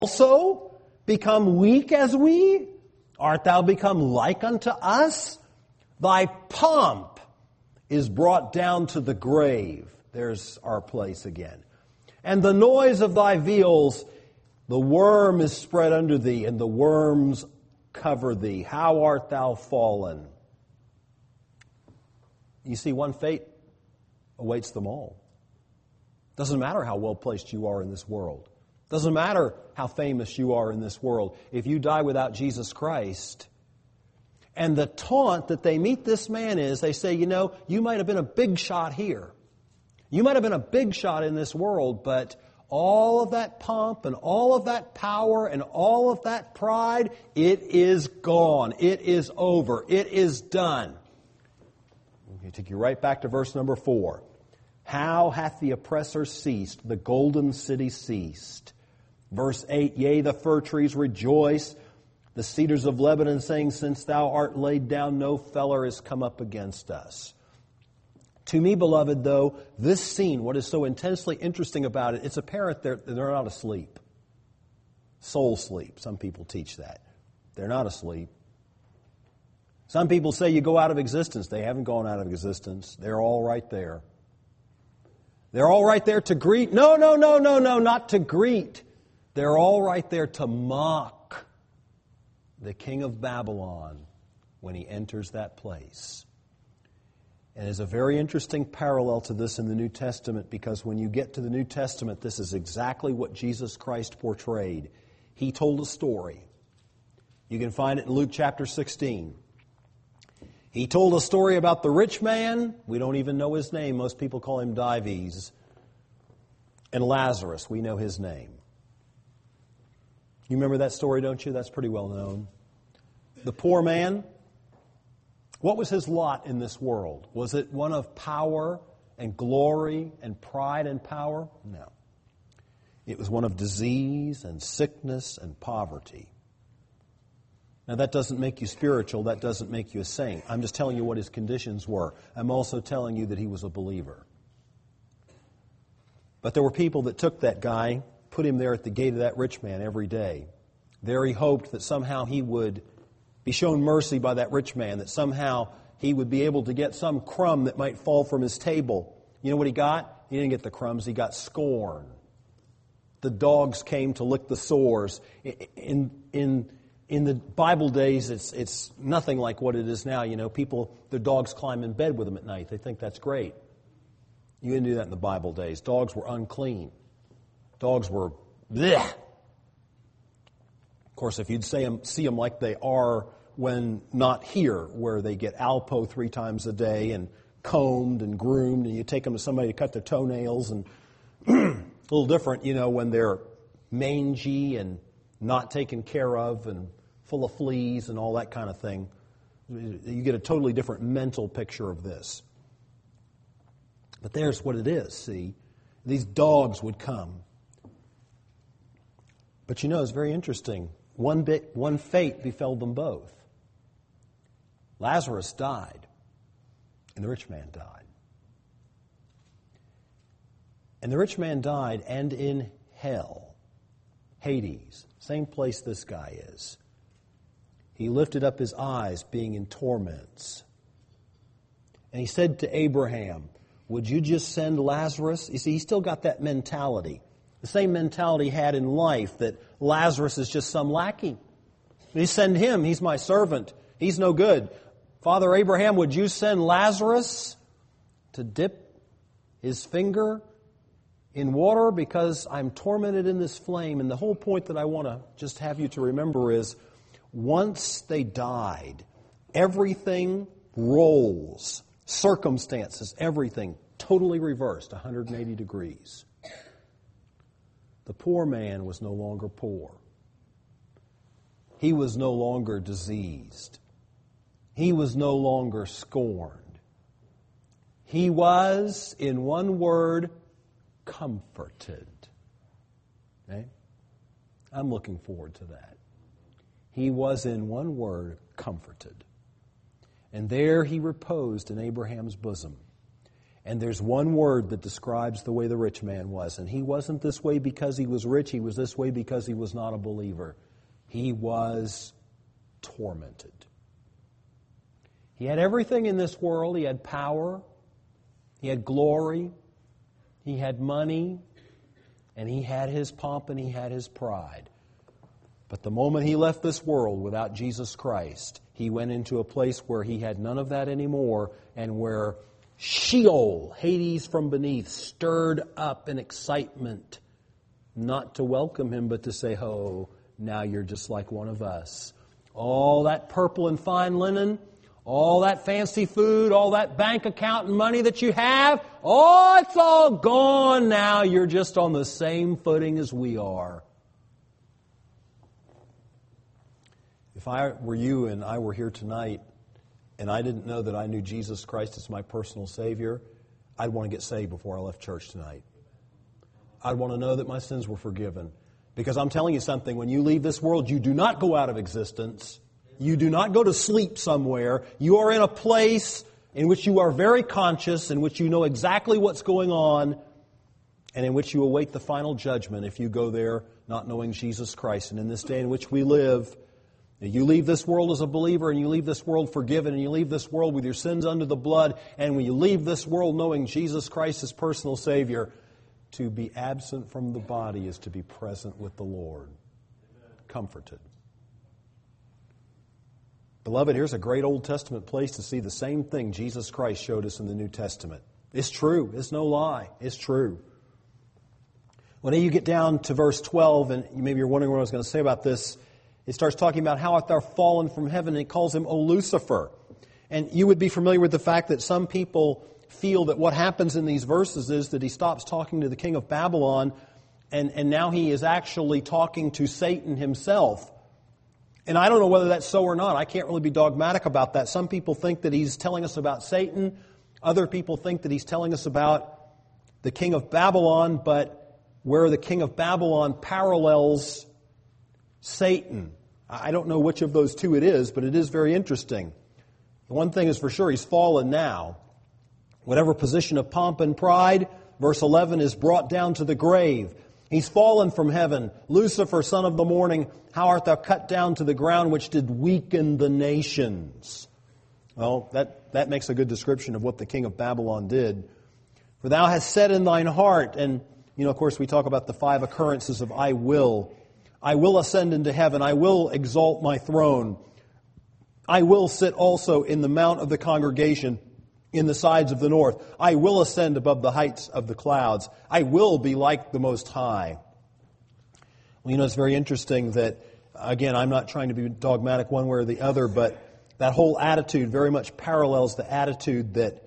also become weak as we? Art thou become like unto us? Thy pomp is brought down to the grave. There's our place again. And the noise of thy vials, the worm is spread under thee, and the worms cover thee. How art thou fallen? You see, one fate awaits them all. Doesn't matter how well placed you are in this world. Doesn't matter how famous you are in this world. If you die without Jesus Christ, and the taunt that they meet this man is, they say, you might have been a big shot here. You might have been a big shot in this world, but all of that pomp and all of that power and all of that pride, it is gone. It is over. It is done. I'll take you right back to verse number 4. How hath the oppressor ceased? The golden city ceased. Verse 8, yea, the fir trees rejoice, the cedars of Lebanon, saying, since thou art laid down, no feller is come up against us. To me, beloved, though, this scene, what is so intensely interesting about it, it's apparent they're not asleep. Soul sleep, some people teach that. They're not asleep. Some people say you go out of existence. They haven't gone out of existence. They're all right there. They're all right there to greet. No, not to greet. They're all right there to mock the king of Babylon when he enters that place. And there's a very interesting parallel to this in the New Testament, because when you get to the New Testament, this is exactly what Jesus Christ portrayed. He told a story. You can find it in Luke chapter 16. He told a story about the rich man. We don't even know his name. Most people call him Dives. And Lazarus, we know his name. You remember that story, don't you? That's pretty well known. The poor man, what was his lot in this world? Was it one of power and glory and pride and power? No. It was one of disease and sickness and poverty. Now, that doesn't make you spiritual. That doesn't make you a saint. I'm just telling you what his conditions were. I'm also telling you that he was a believer. But there were people that took that guy, put him there at the gate of that rich man every day. There he hoped that somehow he would be shown mercy by that rich man, that somehow he would be able to get some crumb that might fall from his table. You know what he got? He didn't get the crumbs. He got scorn. The dogs came to lick the sores. In the Bible days, it's nothing like what it is now. Their dogs climb in bed with them at night. They think that's great. You didn't do that in the Bible days. Dogs were unclean. Dogs were bleh. Of course, if you'd see them like they are when not here, where they get Alpo 3 times a day and combed and groomed, and you take them to somebody to cut their toenails, and a little different, when they're mangy and not taken care of and full of fleas and all that kind of thing. You get a totally different mental picture of this. But there's what it is, see. These dogs would come. But it's very interesting. One fate befell them both. Lazarus died, and the rich man died. And the rich man died, and in hell, Hades, same place this guy is, he lifted up his eyes, being in torments. And he said to Abraham, would you just send Lazarus? You see, he still got that mentality. The same mentality he had in life, that Lazarus is just some lackey. You send him, he's my servant. He's no good. Father Abraham, would you send Lazarus to dip his finger in water, because I'm tormented in this flame? And the whole point that I want to just have you to remember is, once they died, everything rolls. Circumstances, everything totally reversed, 180 degrees. The poor man was no longer poor. He was no longer diseased. He was no longer scorned. He was, in one word, comforted. Okay? I'm looking forward to that. He was, in one word, comforted. And there he reposed in Abraham's bosom. And there's one word that describes the way the rich man was. And he wasn't this way because he was rich. He was this way because he was not a believer. He was tormented. He had everything in this world. He had power. He had glory. He had money. And he had his pomp and he had his pride. But the moment he left this world without Jesus Christ, he went into a place where he had none of that anymore, and where Sheol, Hades from beneath, stirred up in excitement, not to welcome him, but to say, "Oh, now you're just like one of us." All that purple and fine linen, all that fancy food, all that bank account and money that you have, oh, it's all gone now. You're just on the same footing as we are. If I were you and I were here tonight and I didn't know that I knew Jesus Christ as my personal Savior, I'd want to get saved before I left church tonight. I'd want to know that my sins were forgiven. Because I'm telling you something, when you leave this world, you do not go out of existence. You do not go to sleep somewhere. You are in a place in which you are very conscious, in which you know exactly what's going on, and in which you await the final judgment if you go there not knowing Jesus Christ. And in this day in which we live, you leave this world as a believer, and you leave this world forgiven, and you leave this world with your sins under the blood, and when you leave this world knowing Jesus Christ as personal Savior, to be absent from the body is to be present with the Lord. Comforted. Beloved, here's a great Old Testament place to see the same thing Jesus Christ showed us in the New Testament. It's true. It's no lie. It's true. When you get down to verse 12, and maybe you're wondering what I was going to say about this, it starts talking about how art thou fallen from heaven, and it calls him, O Lucifer. And you would be familiar with the fact that some people feel that what happens in these verses is that he stops talking to the king of Babylon, and now he is actually talking to Satan himself. And I don't know whether that's so or not. I can't really be dogmatic about that. Some people think that he's telling us about Satan. Other people think that he's telling us about the king of Babylon, but where the king of Babylon parallels Satan. I don't know which of those two it is, but it is very interesting. One thing is for sure, he's fallen now. Whatever position of pomp and pride, verse 11, is brought down to the grave. He's fallen from heaven. Lucifer, son of the morning, how art thou cut down to the ground, which did weaken the nations? Well, that makes a good description of what the king of Babylon did. For thou hast said in thine heart, and, of course, we talk about the 5 occurrences of I will. I will ascend into heaven. I will exalt my throne. I will sit also in the mount of the congregation in the sides of the north. I will ascend above the heights of the clouds. I will be like the Most High. Well, it's very interesting that, again, I'm not trying to be dogmatic one way or the other, but that whole attitude very much parallels the attitude that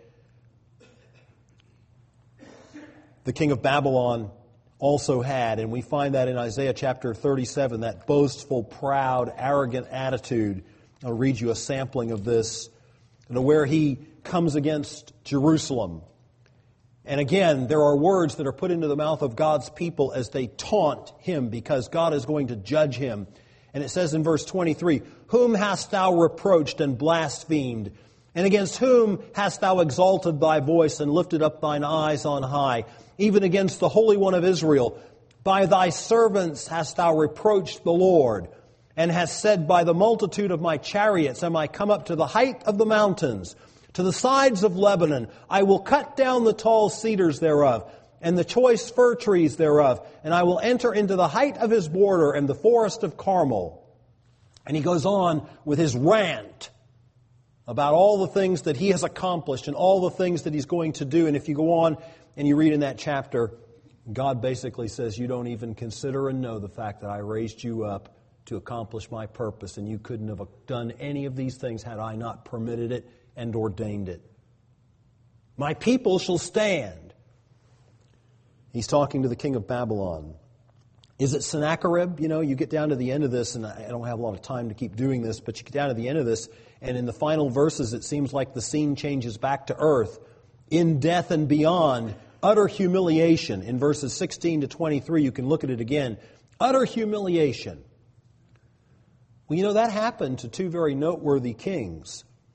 the king of Babylon also had. And we find that in Isaiah chapter 37, that boastful, proud, arrogant attitude. I'll read you a sampling of this, where he comes against Jerusalem. And again, there are words that are put into the mouth of God's people as they taunt him, because God is going to judge him. And it says in verse 23, Whom hast thou reproached and blasphemed? And against whom hast thou exalted thy voice and lifted up thine eyes on high? Even against the Holy One of Israel. By thy servants hast thou reproached the Lord, and hast said, By the multitude of my chariots am I come up to the height of the mountains, to the sides of Lebanon. I will cut down the tall cedars thereof, and the choice fir trees thereof, and I will enter into the height of his border and the forest of Carmel. And he goes on with his rant about all the things that he has accomplished and all the things that he's going to do. And if you go on and you read in that chapter, God basically says, you don't even consider and know the fact that I raised you up to accomplish my purpose, and you couldn't have done any of these things had I not permitted it and ordained it. My people shall stand. He's talking to the king of Babylon. Is it Sennacherib? You get down to the end of this, and I don't have a lot of time to keep doing this, but you get down to the end of this, and in the final verses, it seems like the scene changes back to earth. In death and beyond, utter humiliation. In verses 16 to 23, you can look at it again. Utter humiliation. Well, that happened to 2 very noteworthy kings.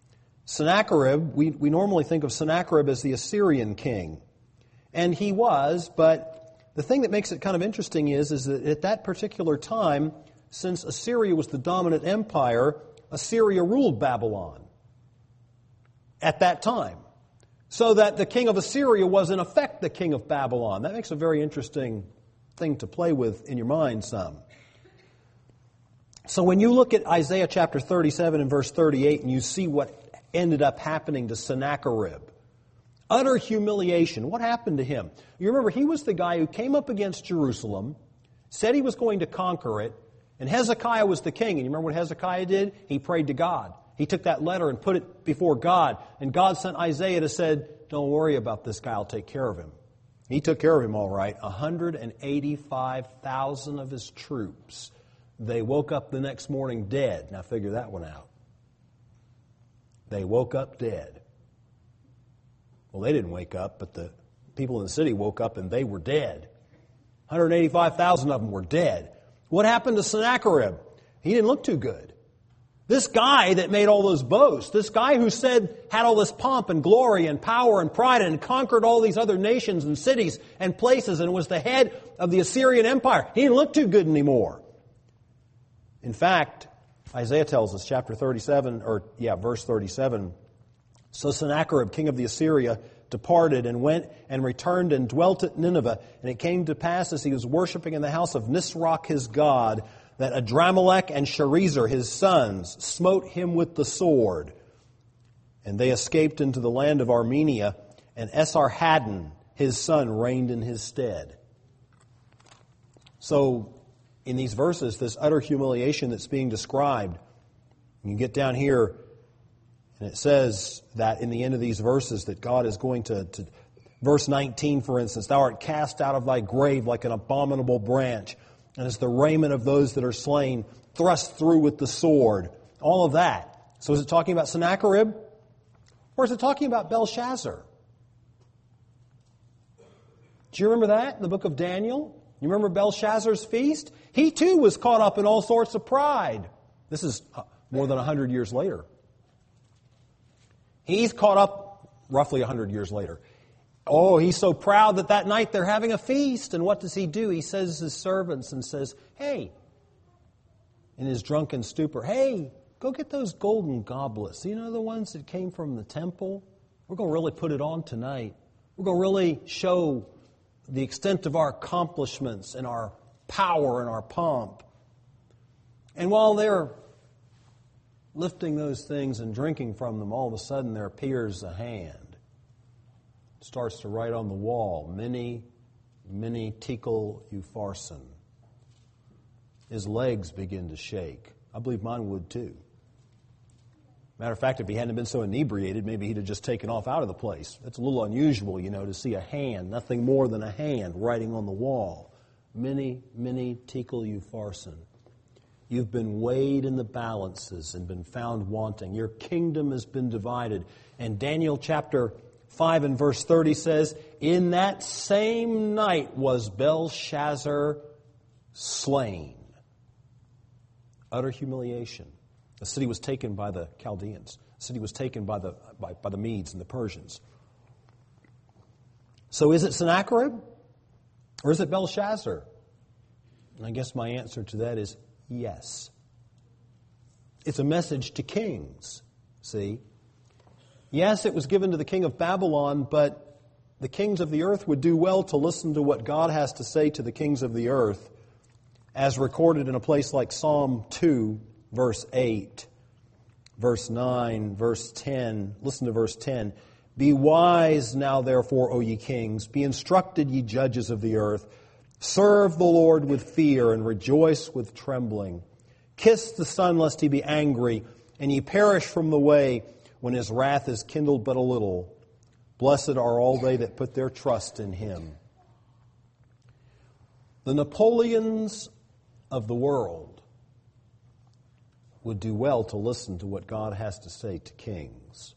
Sennacherib, we normally think of Sennacherib as the Assyrian king. And he was, but the thing that makes it kind of interesting is that at that particular time, since Assyria was the dominant empire, Assyria ruled Babylon at that time. So that the king of Assyria was in effect the king of Babylon. That makes a very interesting thing to play with in your mind some. So when you look at Isaiah chapter 37 and verse 38 and you see what ended up happening to Sennacherib, utter humiliation. What happened to him? You remember, he was the guy who came up against Jerusalem, said he was going to conquer it, and Hezekiah was the king. And you remember what Hezekiah did? He prayed to God. He took that letter and put it before God. And God sent Isaiah to say, don't worry about this guy, I'll take care of him. He took care of him all right. 185,000 of his troops. They woke up the next morning dead. Now figure that one out. They woke up dead. Well, they didn't wake up, but the people in the city woke up and they were dead. 185,000 of them were dead. What happened to Sennacherib? He didn't look too good. This guy that made all those boasts, this guy who had all this pomp and glory and power and pride and conquered all these other nations and cities and places and was the head of the Assyrian Empire, he didn't look too good anymore. In fact, Isaiah tells us, chapter 37, verse 37, so Sennacherib, king of the Assyria, departed and went and returned and dwelt at Nineveh. And it came to pass as he was worshiping in the house of Nisroch his god, that Adramelech and Sharezer his sons smote him with the sword. And they escaped into the land of Armenia, and Esarhaddon his son reigned in his stead. So, in these verses, this utter humiliation that's being described, you get down here, and it says that in the end of these verses that God is going to verse 19, for instance, thou art cast out of thy grave like an abominable branch, and as the raiment of those that are slain, thrust through with the sword. All of that. So is it talking about Sennacherib? Or is it talking about Belshazzar? Do you remember that in the book of Daniel? You remember Belshazzar's feast? He too was caught up in all sorts of pride. This is more than 100 years later. He's caught up roughly 100 years later. Oh, he's so proud that night they're having a feast. And what does he do? He says to his servants and says, hey, in his drunken stupor, hey, go get those golden goblets. You know, the ones that came from the temple? We're going to really put it on tonight. We're going to really show the extent of our accomplishments and our power and our pomp. And while they're lifting those things and drinking from them, all of a sudden there appears a hand. Starts to write on the wall, Mene, Mene, Tekel, Upharsin. His legs begin to shake. I believe mine would too. Matter of fact, if he hadn't been so inebriated, maybe he'd have just taken off out of the place. It's a little unusual, to see a hand, nothing more than a hand, writing on the wall. Mene, Mene, Tekel, Upharsin. You've been weighed in the balances and been found wanting. Your kingdom has been divided. And Daniel chapter 5 and verse 30 says, in that same night was Belshazzar slain. Utter humiliation. The city was taken by the Chaldeans. The city was taken by the Medes and the Persians. So is it Sennacherib? Or is it Belshazzar? And I guess my answer to that is yes. It's a message to kings, see? Yes, it was given to the king of Babylon, but the kings of the earth would do well to listen to what God has to say to the kings of the earth, as recorded in a place like Psalm 2, verse 8, verse 9, verse 10. Listen to verse 10. Be wise now, therefore, O ye kings. Be instructed, ye judges of the earth. Serve the Lord with fear and rejoice with trembling. Kiss the Son, lest he be angry, and ye perish from the way, when his wrath is kindled but a little. Blessed are all they that put their trust in him. The Napoleons of the world would do well to listen to what God has to say to kings.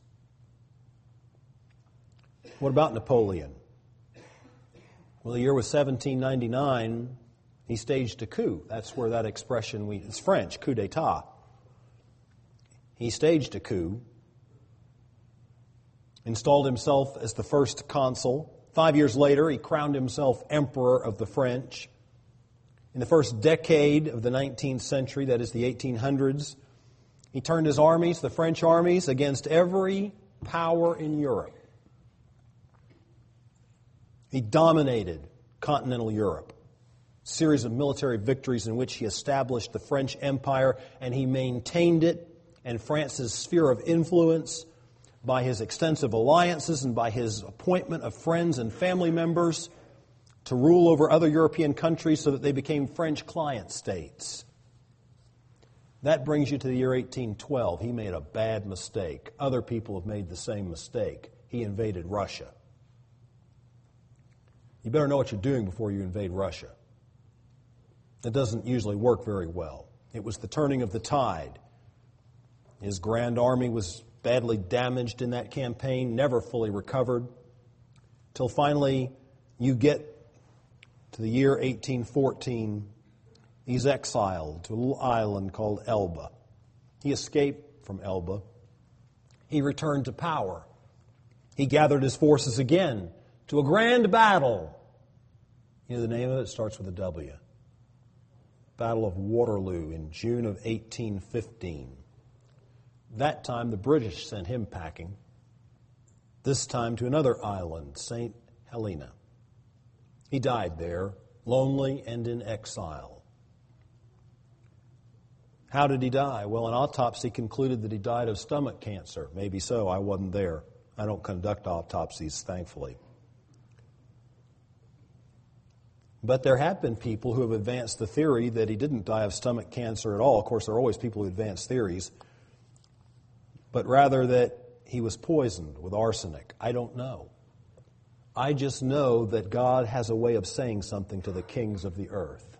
What about Napoleon? Well, the year was 1799. He staged a coup. That's where that expression, it's French, coup d'etat. He staged a coup. installed himself as the first consul. 5 years later, he crowned himself emperor of the French. In the first decade of the 19th century, that is the 1800s, he turned his armies, the French armies, against every power in Europe. He dominated continental Europe. A series of military victories in which he established the French Empire, and he maintained it and France's sphere of influence by his extensive alliances and by his appointment of friends and family members to rule over other European countries so that they became French client states. That brings you to the year 1812. He made a bad mistake. Other people have made the same mistake. He invaded Russia. You better know what you're doing before you invade Russia. That doesn't usually work very well. It was the turning of the tide. His grand army was badly damaged in that campaign, never fully recovered, till finally you get to the year 1814. He's exiled to a little island called Elba. He escaped from Elba. He returned to power. He gathered his forces again to a grand battle. You know the name of it? It starts with a W. Battle of Waterloo in June of 1815. That time the British sent him packing. This time to another island, St. Helena. He died there, lonely and in exile. How did he die? Well, an autopsy concluded that he died of stomach cancer. Maybe so. I wasn't there. I don't conduct autopsies, thankfully. But there have been people who have advanced the theory that he didn't die of stomach cancer at all. Of course, there are always people who advance theories. But rather that he was poisoned with arsenic. I don't know. I just know that God has a way of saying something to the kings of the earth.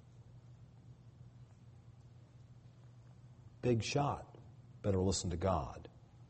Big shot. Better listen to God.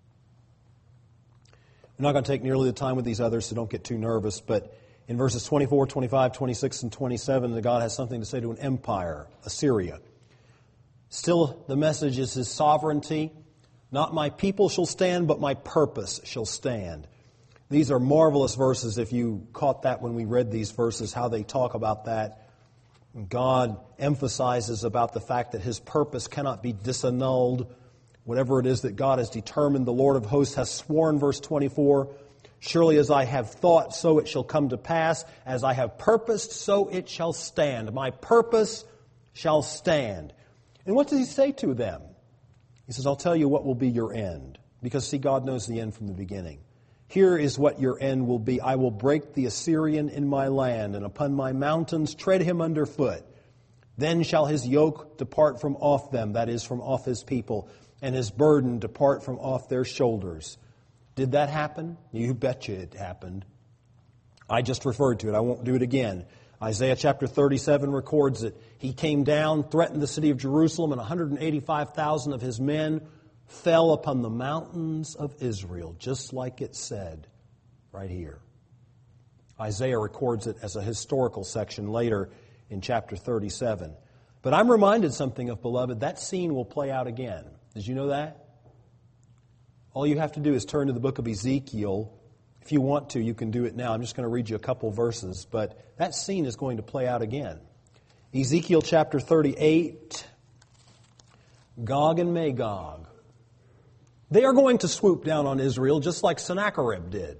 I'm not going to take nearly the time with these others, so don't get too nervous. But in verses 24, 25, 26, and 27, that God has something to say to an empire, Assyria. Still, the message is His sovereignty. Not my people shall stand, but my purpose shall stand. These are marvelous verses. If you caught that when we read these verses, how they talk about that. God emphasizes about the fact that His purpose cannot be disannulled. Whatever it is that God has determined, the Lord of hosts has sworn, verse 24, surely as I have thought, so it shall come to pass. As I have purposed, so it shall stand. My purpose shall stand. And what does He say to them? He says, I'll tell you what will be your end. Because, see, God knows the end from the beginning. Here is what your end will be. I will break the Assyrian in my land, and upon my mountains tread him underfoot. Then shall his yoke depart from off them, that is, from off his people, and his burden depart from off their shoulders. Did that happen? You betcha it happened. I just referred to it. I won't do it again. Isaiah chapter 37 records that he came down, threatened the city of Jerusalem, and 185,000 of his men fell upon the mountains of Israel, just like it said right here. Isaiah records it as a historical section later in chapter 37. But I'm reminded something of, beloved, that scene will play out again. Did you know that? All you have to do is turn to the book of Ezekiel. If you want to, you can do it now. I'm just going to read you a couple verses, but that scene is going to play out again. Ezekiel chapter 38, Gog and Magog. They are going to swoop down on Israel just like Sennacherib did.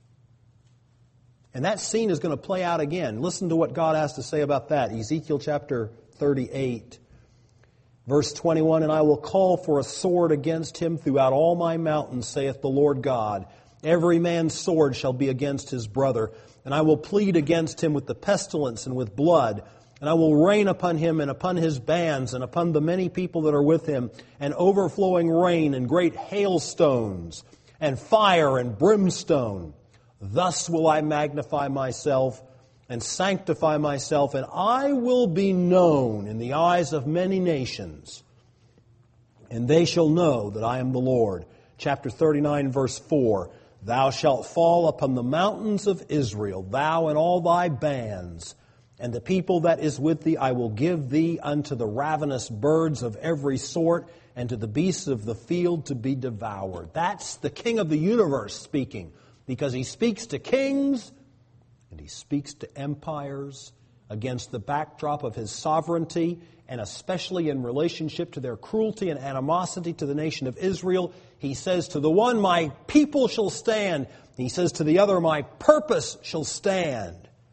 And that scene is going to play out again. Listen to what God has to say about that. Ezekiel chapter 38, verse 21, and I will call for a sword against him throughout all my mountains, saith the Lord God. Every man's sword shall be against his brother, and I will plead against him with the pestilence and with blood, and I will rain upon him and upon his bands and upon the many people that are with him, and overflowing rain and great hailstones and fire and brimstone. Thus will I magnify myself and sanctify myself, and I will be known in the eyes of many nations, and they shall know that I am the Lord. Chapter 39, verse 4, Thou shalt fall upon the mountains of Israel, thou and all thy bands, And the people that is with thee I will give thee unto the ravenous birds of every sort, and to the beasts of the field to be devoured. That's the King of the universe speaking, because he speaks to kings and he speaks to empires against the backdrop of his sovereignty, and especially in relationship to their cruelty and animosity to the nation of Israel. He says to the one, my people shall stand. He says to the other, my purpose shall stand.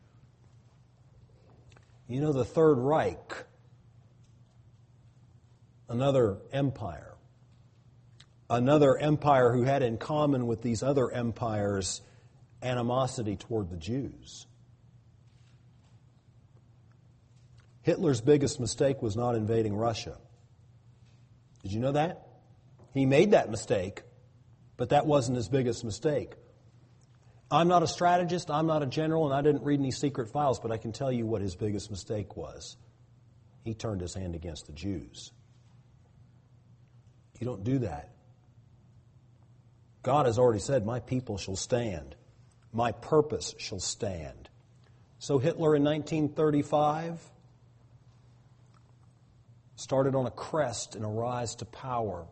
You know, the Third Reich, another empire who had in common with these other empires animosity toward the Jews. Hitler's biggest mistake was not invading Russia. Did you know that? He made that mistake, but that wasn't his biggest mistake. I'm not a strategist, I'm not a general, and I didn't read any secret files, but I can tell you what his biggest mistake was. He turned his hand against the Jews. You don't do that. God has already said, my people shall stand. My purpose shall stand. So Hitler in 1935 started on a crest and a rise to power.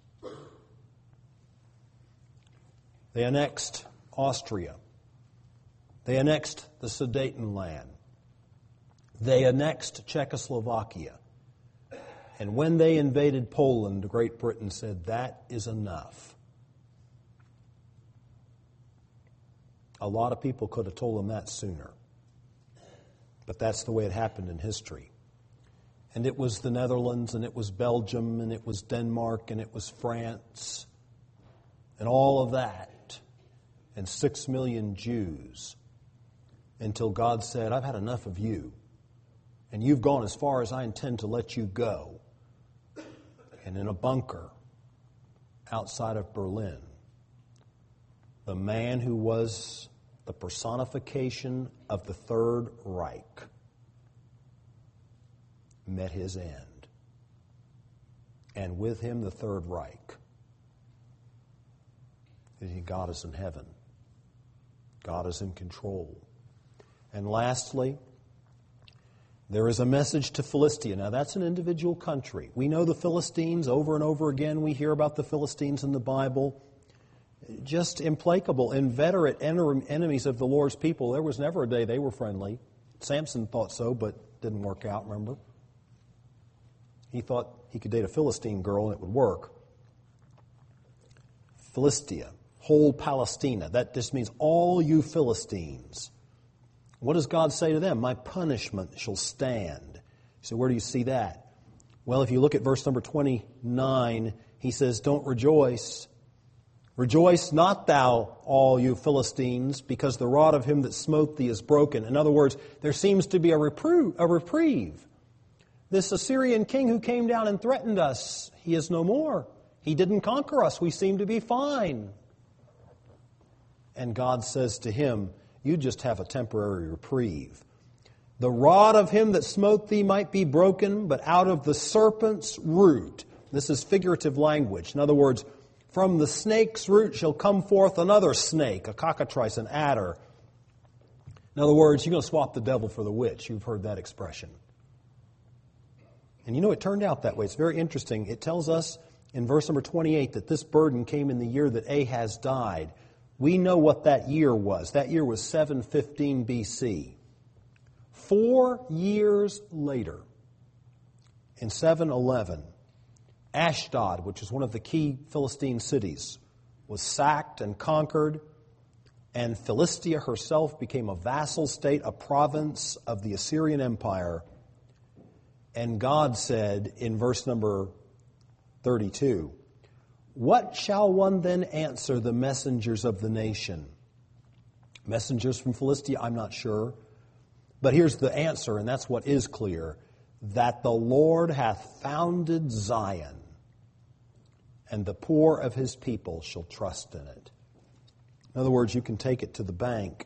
They annexed Austria. They annexed the Sudetenland. They annexed Czechoslovakia. And when they invaded Poland, Great Britain said, that is enough. A lot of people could have told them that sooner. But that's the way it happened in history. And it was the Netherlands, and it was Belgium, and it was Denmark, and it was France, and all of that. And 6 million Jews, until God said, I've had enough of you, and you've gone as far as I intend to let you go. And in a bunker outside of Berlin, the man who was the personification of the Third Reich met his end. And with him, the Third Reich. God is in heaven. God is in control. And lastly, there is a message to Philistia. Now, that's an individual country. We know the Philistines over and over again. We hear about the Philistines in the Bible. Just implacable, inveterate enemies of the Lord's people. There was never a day they were friendly. Samson thought so, but didn't work out, remember? He thought he could date a Philistine girl and it would work. Philistia, whole Palestina. That just means all you Philistines. What does God say to them? My punishment shall stand. So where do you see that? Well, if you look at verse number 29, he says, don't rejoice. Rejoice not thou, all you Philistines, because the rod of him that smote thee is broken. In other words, there seems to be a reprieve. This Assyrian king who came down and threatened us, he is no more. He didn't conquer us. We seem to be fine. And God says to him, you just have a temporary reprieve. The rod of him that smote thee might be broken, but out of the serpent's root. This is figurative language. In other words, from the snake's root shall come forth another snake, a cockatrice, an adder. In other words, you're going to swap the devil for the witch. You've heard that expression. And you know, it turned out that way. It's very interesting. It tells us in verse number 28 that this burden came in the year that Ahaz died. We know what that year was. That year was 715 BC. 4 years later, in 711, Ashdod, which is one of the key Philistine cities, was sacked and conquered, and Philistia herself became a vassal state, a province of the Assyrian Empire. And God said in verse number 32, what shall one then answer the messengers of the nation? Messengers from Philistia, I'm not sure. But here's the answer, and that's what is clear, that the Lord hath founded Zion, and the poor of his people shall trust in it. In other words, you can take it to the bank.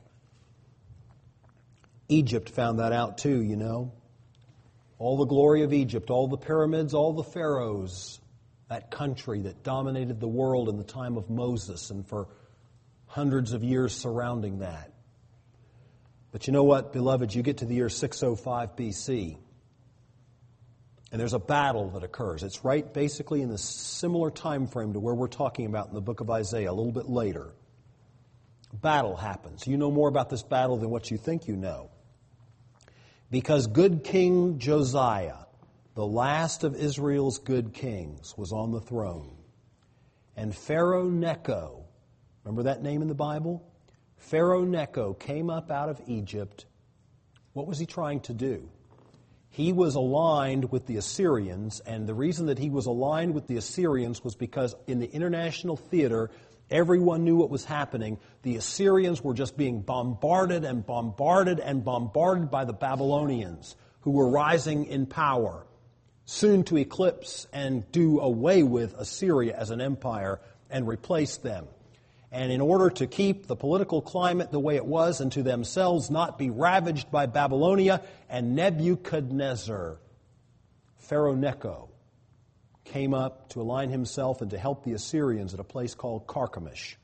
Egypt found that out too, you know. All the glory of Egypt, all the pyramids, all the pharaohs, that country that dominated the world in the time of Moses and for hundreds of years surrounding that. But you know what, beloved? You get to the year 605 BC, and there's a battle that occurs. It's right basically in the similar time frame to where we're talking about in the book of Isaiah, a little bit later. A battle happens. You know more about this battle than what you think you know. Because good King Josiah, the last of Israel's good kings, was on the throne. And Pharaoh Necho, remember that name in the Bible? Pharaoh Necho came up out of Egypt. What was he trying to do? He was aligned with the Assyrians, and the reason that he was aligned with the Assyrians was because in the international theater, everyone knew what was happening. The Assyrians were just being bombarded and bombarded and bombarded by the Babylonians, who were rising in power, soon to eclipse and do away with Assyria as an empire and replace them. And in order to keep the political climate the way it was and to themselves not be ravaged by Babylonia and Nebuchadnezzar, Pharaoh Necho came up to align himself and to help the Assyrians at a place called Carchemish.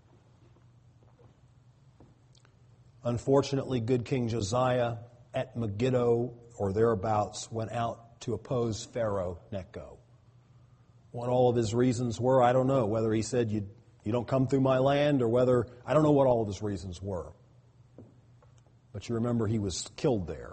Unfortunately, good King Josiah at Megiddo or thereabouts went out to oppose Pharaoh Necho. What all of his reasons were, I don't know. Whether he said, you don't come through my land, or whether, I don't know what all of his reasons were. But you remember he was killed there.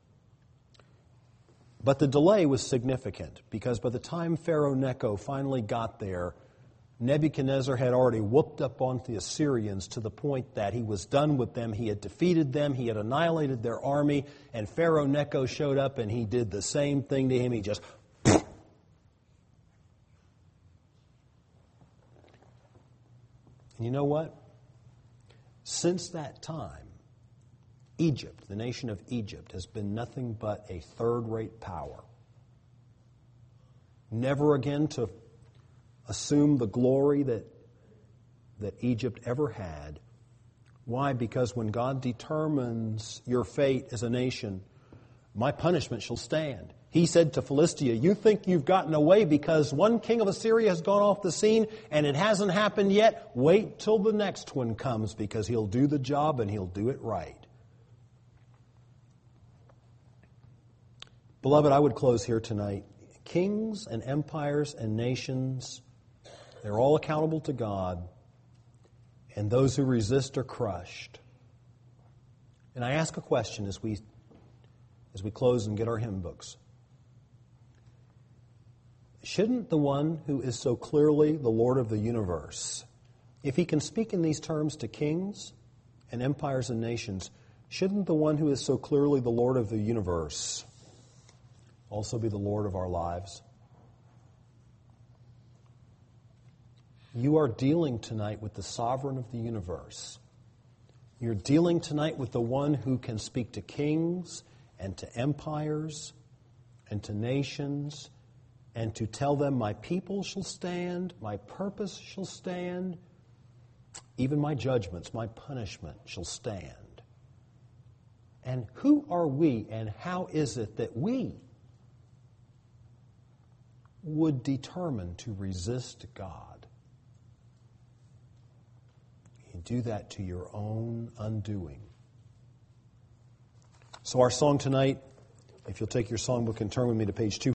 But the delay was significant, because by the time Pharaoh Necho finally got there, Nebuchadnezzar had already whooped up on the Assyrians to the point that he was done with them. He had defeated them. He had annihilated their army. And Pharaoh Necho showed up and he did the same thing to him. He just... And you know what? Since that time, Egypt, the nation of Egypt, has been nothing but a third-rate power. Never again to assume the glory that Egypt ever had. Why? Because when God determines your fate as a nation, my punishment shall stand. He said to Philistia, you think you've gotten away because one king of Assyria has gone off the scene and it hasn't happened yet? Wait till the next one comes, because he'll do the job and he'll do it right. Beloved, I would close here tonight. Kings and empires and nations, they're all accountable to God, and those who resist are crushed. And I ask a question as we close and get our hymn books. Shouldn't the one who is so clearly the Lord of the universe, if he can speak in these terms to kings and empires and nations, shouldn't the one who is so clearly the Lord of the universe also be the Lord of our lives? You are dealing tonight with the sovereign of the universe. You're dealing tonight with the one who can speak to kings and to empires and to nations and to tell them, my people shall stand, my purpose shall stand, even my judgments, my punishment shall stand. And who are we, and how is it that we would determine to resist God? You do that to your own undoing. So our song tonight, if you'll take your songbook and turn with me to page 2.